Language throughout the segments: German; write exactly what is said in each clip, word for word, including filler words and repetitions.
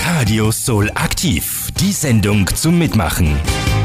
Radio Soul aktiv, die Sendung zum Mitmachen.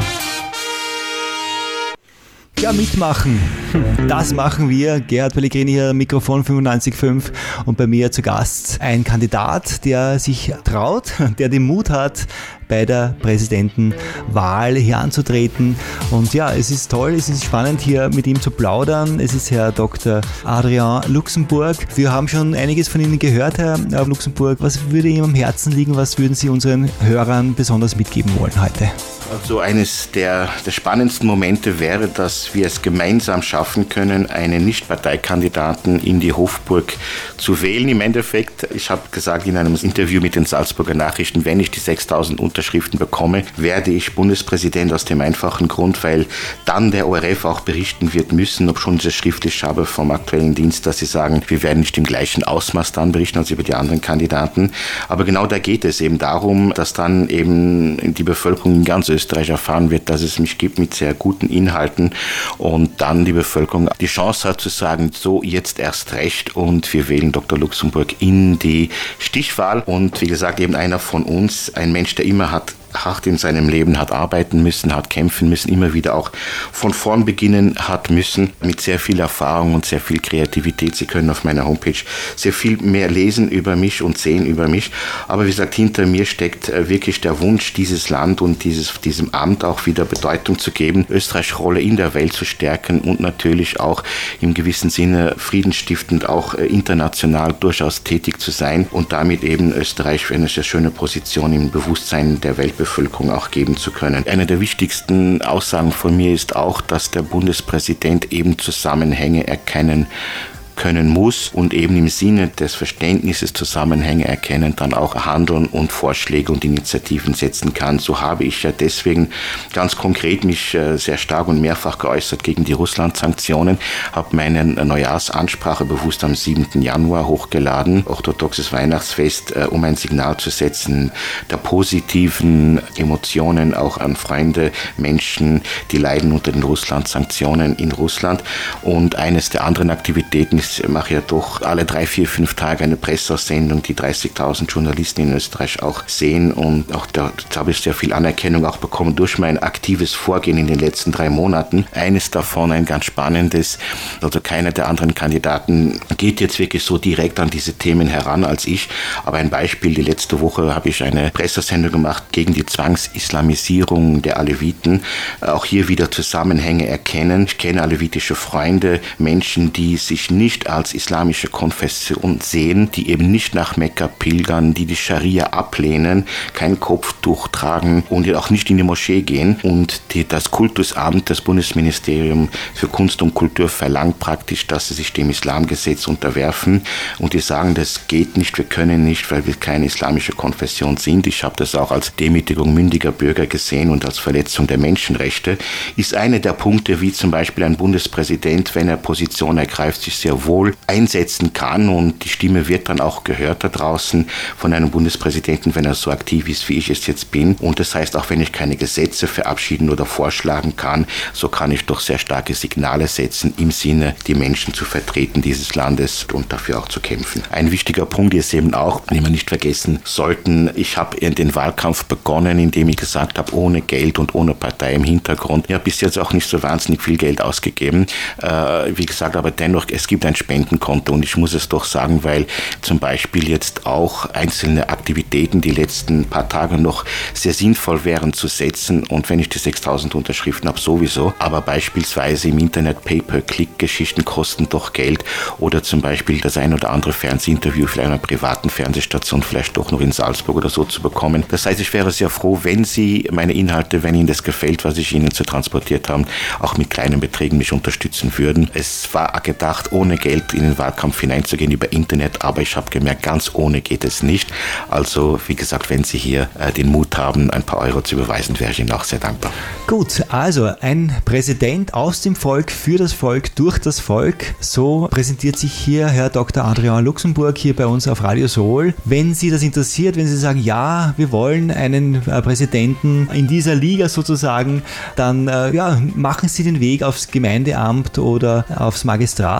Ja, mitmachen. Das machen wir. Gerhard Pellegrini hier, Mikrofon fünfundneunzig Komma fünf und bei mir zu Gast ein Kandidat, der sich traut, der den Mut hat, bei der Präsidentenwahl hier anzutreten. Und ja, es ist toll, es ist spannend, hier mit ihm zu plaudern. Es ist Herr Doktor Adrian Luxemburg. Wir haben schon einiges von Ihnen gehört, Herr Luxemburg. Was würde Ihnen am Herzen liegen? Was würden Sie unseren Hörern besonders mitgeben wollen heute? Also eines der, der spannendsten Momente wäre, dass wir es gemeinsam schaffen können, einen Nicht-Parteikandidaten in die Hofburg zu wählen. Im Endeffekt, ich habe gesagt in einem Interview mit den Salzburger Nachrichten, wenn ich die sechstausend Unterschriften bekomme, werde ich Bundespräsident aus dem einfachen Grund, weil dann der O R F auch berichten wird müssen, ob schon ich das schriftlich habe vom aktuellen Dienst, dass sie sagen, wir werden nicht im gleichen Ausmaß dann berichten als über die anderen Kandidaten. Aber genau da geht es eben darum, dass dann eben die Bevölkerung in ganz Österreich erfahren wird, dass es mich gibt mit sehr guten Inhalten und dann die Bevölkerung die Chance hat zu sagen, so jetzt erst recht und wir wählen Doktor Luxemburg in die Stichwahl und wie gesagt eben einer von uns, ein Mensch, der immer hat hart in seinem Leben hat arbeiten müssen, hat kämpfen müssen, immer wieder auch von vorn beginnen hat müssen, mit sehr viel Erfahrung und sehr viel Kreativität. Sie können auf meiner Homepage sehr viel mehr lesen über mich und sehen über mich. Aber wie gesagt, hinter mir steckt wirklich der Wunsch, dieses Land und dieses, diesem Amt auch wieder Bedeutung zu geben, Österreichs Rolle in der Welt zu stärken und natürlich auch im gewissen Sinne friedensstiftend auch international durchaus tätig zu sein und damit eben Österreich eine sehr schöne Position im Bewusstsein der Welt Bevölkerung auch geben zu können. Eine der wichtigsten Aussagen von mir ist auch, dass der Bundespräsident eben Zusammenhänge erkennen können muss und eben im Sinne des Verständnisses Zusammenhänge erkennen, dann auch handeln und Vorschläge und Initiativen setzen kann. So habe ich ja deswegen ganz konkret mich sehr stark und mehrfach geäußert gegen die Russland-Sanktionen, habe meine Neujahrsansprache bewusst am siebten Januar hochgeladen, orthodoxes Weihnachtsfest, um ein Signal zu setzen der positiven Emotionen auch an Freunde, Menschen, die leiden unter den Russland-Sanktionen in Russland. Und eines der anderen Aktivitäten ist, ich mache ja doch alle drei, vier, fünf Tage eine Pressaussendung, die dreißigtausend Journalisten in Österreich auch sehen und auch da, da habe ich sehr viel Anerkennung auch bekommen durch mein aktives Vorgehen in den letzten drei Monaten. Eines davon, ein ganz spannendes, also keiner der anderen Kandidaten geht jetzt wirklich so direkt an diese Themen heran als ich, aber ein Beispiel, die letzte Woche habe ich eine Pressaussendung gemacht gegen die Zwangsislamisierung der Aleviten, auch hier wieder Zusammenhänge erkennen. Ich kenne alevitische Freunde, Menschen, die sich nicht als islamische Konfession sehen, die eben nicht nach Mekka pilgern, die die Scharia ablehnen, kein Kopftuch tragen und auch nicht in die Moschee gehen. Und die, das Kultusamt, das Bundesministerium für Kunst und Kultur verlangt praktisch, dass sie sich dem Islamgesetz unterwerfen. Und die sagen, das geht nicht, wir können nicht, weil wir keine islamische Konfession sind. Ich habe das auch als Demütigung mündiger Bürger gesehen und als Verletzung der Menschenrechte. Ist eine der Punkte, wie zum Beispiel ein Bundespräsident, wenn er Position ergreift, sich sehr wohl einsetzen kann und die Stimme wird dann auch gehört da draußen von einem Bundespräsidenten, wenn er so aktiv ist, wie ich es jetzt bin. Und das heißt, auch wenn ich keine Gesetze verabschieden oder vorschlagen kann, so kann ich doch sehr starke Signale setzen, im Sinne, die Menschen zu vertreten dieses Landes und dafür auch zu kämpfen. Ein wichtiger Punkt ist eben auch, den wir nicht vergessen sollten, ich habe den Wahlkampf begonnen, indem ich gesagt habe, ohne Geld und ohne Partei im Hintergrund. Ich habe bis jetzt auch nicht so wahnsinnig viel Geld ausgegeben. Äh, wie gesagt, aber dennoch, es gibt ein Spendenkonto und ich muss es doch sagen, weil zum Beispiel jetzt auch einzelne Aktivitäten die letzten paar Tage noch sehr sinnvoll wären zu setzen und wenn ich die sechstausend Unterschriften habe, sowieso, aber beispielsweise im Internet Pay-per-Click-Geschichten kosten doch Geld oder zum Beispiel das ein oder andere Fernsehinterview vielleicht einer privaten Fernsehstation vielleicht doch noch in Salzburg oder so zu bekommen. Das heißt, ich wäre sehr froh, wenn Sie meine Inhalte, wenn Ihnen das gefällt, was ich Ihnen so transportiert habe, auch mit kleinen Beträgen mich unterstützen würden. Es war gedacht, ohne Geld in den Wahlkampf hineinzugehen über Internet, aber ich habe gemerkt, ganz ohne geht es nicht. Also, wie gesagt, wenn Sie hier äh, den Mut haben, ein paar Euro zu überweisen, wäre ich Ihnen auch sehr dankbar. Gut, also ein Präsident aus dem Volk, für das Volk, durch das Volk. So präsentiert sich hier Herr Doktor Adrian Luxemburg hier bei uns auf Radio Soul. Wenn Sie das interessiert, wenn Sie sagen, ja, wir wollen einen äh, Präsidenten in dieser Liga sozusagen, dann äh, ja, machen Sie den Weg aufs Gemeindeamt oder aufs Magistrat in den nächsten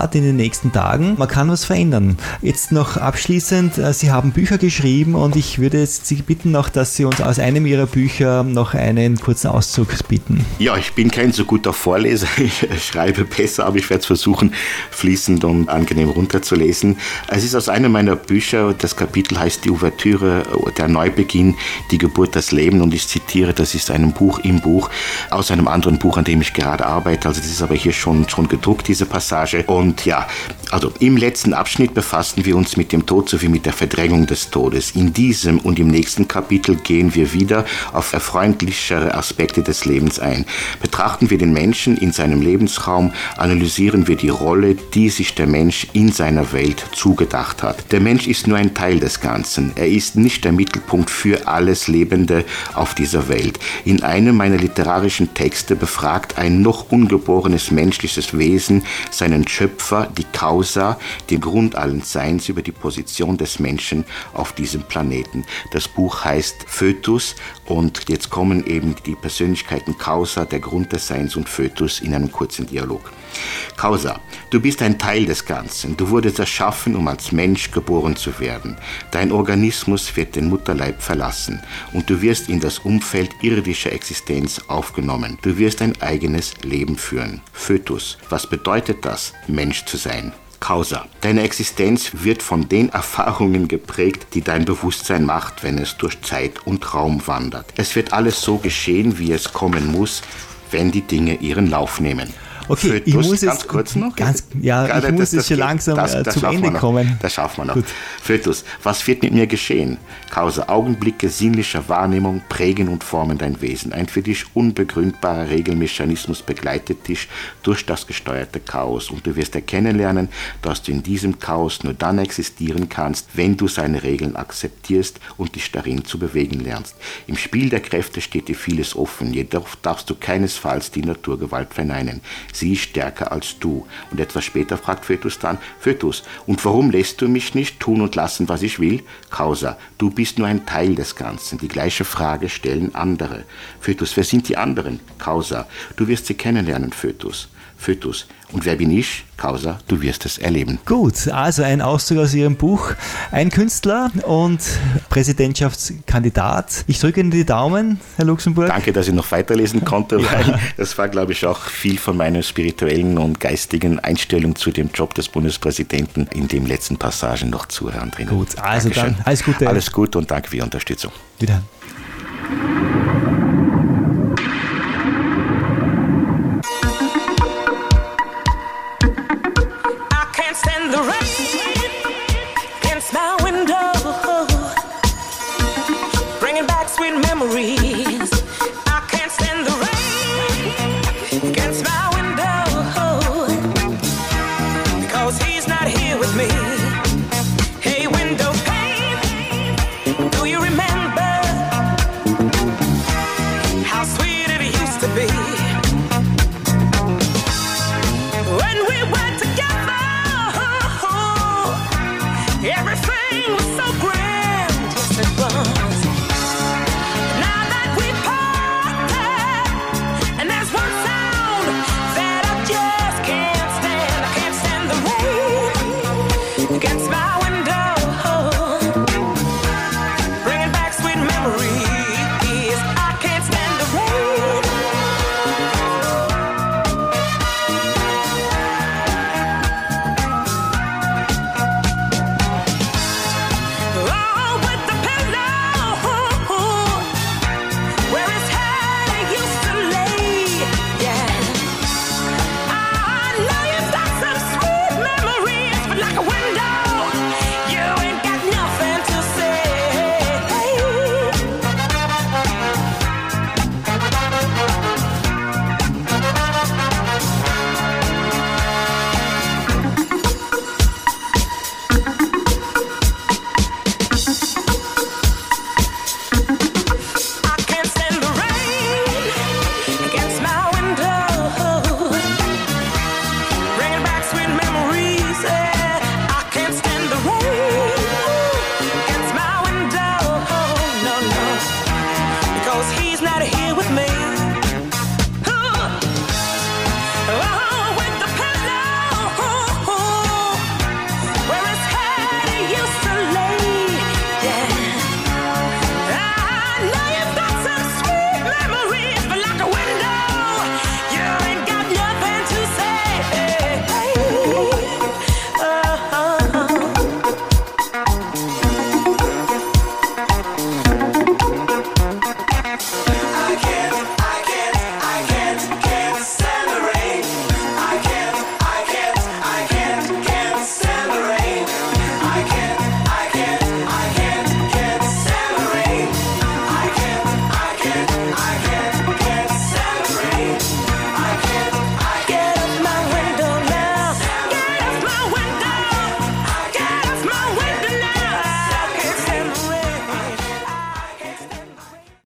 nächsten Tagen. Man kann was verändern. Jetzt noch abschließend, Sie haben Bücher geschrieben und ich würde jetzt Sie bitten noch, dass Sie uns aus einem Ihrer Bücher noch einen kurzen Auszug bieten. Ja, ich bin kein so guter Vorleser. Ich schreibe besser, aber ich werde es versuchen, fließend und angenehm runterzulesen. Es ist aus einem meiner Bücher, das Kapitel heißt Die Ouvertüre, der Neubeginn, die Geburt, das Leben, und ich zitiere, das ist ein Buch im Buch, aus einem anderen Buch, an dem ich gerade arbeite, also das ist aber hier schon, schon gedruckt, diese Passage. Und ja, also im letzten Abschnitt befassen wir uns mit dem Tod sowie mit der Verdrängung des Todes. In diesem und im nächsten Kapitel gehen wir wieder auf erfreulichere Aspekte des Lebens ein. Betrachten wir den Menschen in seinem Lebensraum, analysieren wir die Rolle, die sich der Mensch in seiner Welt zugedacht hat. Der Mensch ist nur ein Teil des Ganzen. Er ist nicht der Mittelpunkt für alles Lebende auf dieser Welt. In einem meiner literarischen Texte befragt ein noch ungeborenes menschliches Wesen seinen Schöpfer, die Causa, den Grund allen Seins, über die Position des Menschen auf diesem Planeten. Das Buch heißt Fötus und jetzt kommen eben die Persönlichkeiten Causa, der Grund des Seins, und Fötus in einem kurzen Dialog. Causa, du bist ein Teil des Ganzen. Du wurdest erschaffen, um als Mensch geboren zu werden. Dein Organismus wird den Mutterleib verlassen und du wirst in das Umfeld irdischer Existenz aufgenommen. Du wirst ein eigenes Leben führen. Fötus, was bedeutet das, Mensch zu sein? Causa. Deine Existenz wird von den Erfahrungen geprägt, die dein Bewusstsein macht, wenn es durch Zeit und Raum wandert. Es wird alles so geschehen, wie es kommen muss, wenn die Dinge ihren Lauf nehmen. Okay, Fötus, ich muss ganz jetzt kurz noch. Ganz, ja, Gerade ich muss das, jetzt das schon geht. langsam das, das, das zum Ende noch. kommen. Das schaffen wir noch. Gut. Fötus, was wird mit mir geschehen? Causa, Augenblicke sinnlicher Wahrnehmung prägen und formen dein Wesen. Ein für dich unbegründbarer Regelmechanismus begleitet dich durch das gesteuerte Chaos und du wirst erkennen lernen, dass du in diesem Chaos nur dann existieren kannst, wenn du seine Regeln akzeptierst und dich darin zu bewegen lernst. Im Spiel der Kräfte steht dir vieles offen, jedoch darfst du keinesfalls die Naturgewalt verneinen. Sie ist stärker als du. Und etwas später fragt Fötus dann, Fötus, und warum lässt du mich nicht tun und lassen, was ich will? Causa, du bist nur ein Teil des Ganzen. Die gleiche Frage stellen andere. Fötus, wer sind die anderen? Causa, du wirst sie kennenlernen, Fötus. Fötus, und wer bin ich? Causa, du wirst es erleben. Gut, also ein Auszug aus Ihrem Buch. Ein Künstler und Präsidentschaftskandidat. Ich drücke Ihnen die Daumen, Herr Luxemburg. Danke, dass ich noch weiterlesen konnte, Ja. weil das war, glaube ich, auch viel von meiner spirituellen und geistigen Einstellung zu dem Job des Bundespräsidenten in den letzten Passagen noch zuhören drin. Gut, also Dankeschön. dann alles Gute. Alles Gute und danke für die Unterstützung. Wieder. Stand the rain against my window, bringing back sweet memories. I can't stand the rain against my window, because he's not here with me. Hey, window pane, do you remember how sweet it used to be when we were together? Everything was so grand, yes it was. Now that we parted, and there's one sound that I just can't stand. I can't stand the rain against my window, bringing back sweet memories. I can't stand the rain. Bringing back sweet memories, yeah. I can't stand the rain.